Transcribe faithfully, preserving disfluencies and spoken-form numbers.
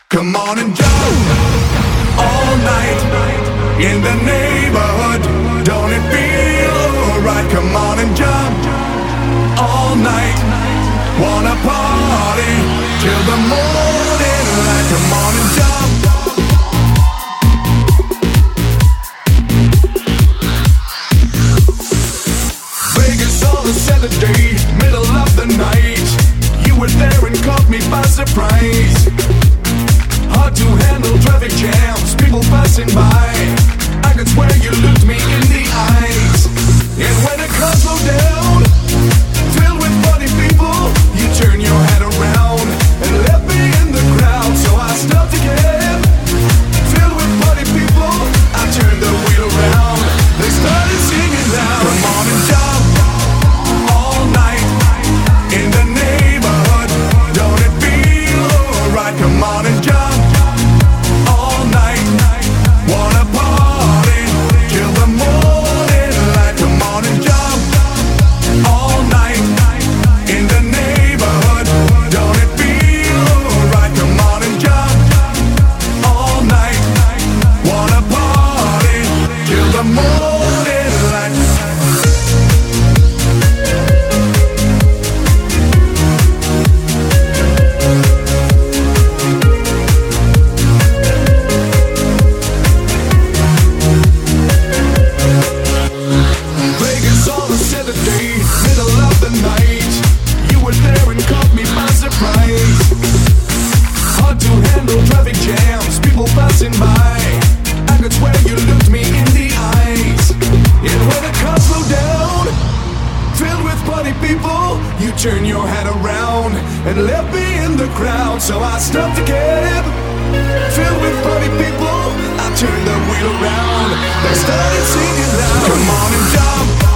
Come on and jump all night in the neighborhood. Don't it feel alright? Come on and jump all night. Wanna party till the morning light. Come on and jump. Vegas on a Saturday, middle of the night. You were there and caught me by surprise. Hard to handle traffic jams, people passing by. I could swear you looked me in the eyes. And when the car slowed down, filled with funny people, you turn your head around and left me in the crowd. So I stopped again. Filled with funny people, I turned the wheel around. They started singing loud. Come on and jump all night in the neighborhood. Don't it feel alright? Come on and jump. Turn your head around and left me in the crowd. So I stopped again. Filled with funny people, I turned the wheel around. They started singing loud. Come on and jump.